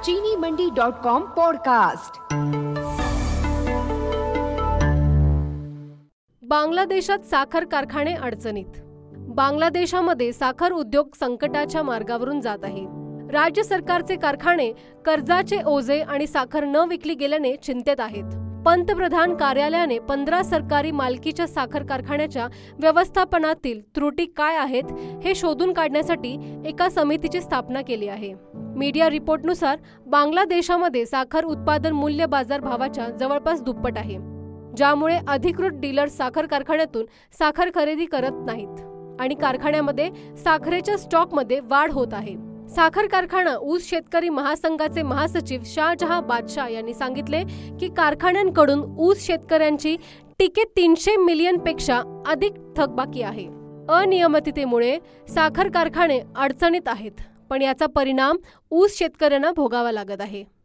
चीनीमंडी.com podcast. बांगलादेशात साखर कारखाने अडचणीत। बांगलादेशामध्ये साखर उद्योग संकटाच्या मार्गावरून जात आहे। राज्य सरकारचे कारखाने कर्जाचे ओझे आणि साखर न विकली गेल्याने चिंतेत आहेत। पंतप्रधान कार्यालयाने 15 सरकारी मालकीच्या साखर कारखान्याच्या व्यवस्थापनातील त्रुटी काय आहेत हे शोधून काढण्यासाठी एका समितीची स्थापना केली आहे। मीडिया रिपोर्टनुसार बांगलादेशामध्ये साखर उत्पादन मूल्य बाजार भावाच्या जवळपास दुप्पट आहे, ज्यामुळे अधिकृत डीलर्स साखर कारखान्यातून साखर खरेदी करत नाहीत आणि कारखान्यामध्ये साखरेच्या स्टॉकमध्ये वाढ होत आहे। साखर कारखाना ऊस शेतकरी महासंघाचे महासचिव शाहजहां बादशाह यांनी सांगितले की कारखान्यांकडून ऊस शेतकऱ्यांची टिके 300 मिलियन पेक्षा अधिक थकबाकी आहे। अनियमिततेमुळे साखर कारखाने अडचणीत आहेत, पण याचा परिणाम ऊस शेतकऱ्यांना भोगावा लागत आहे।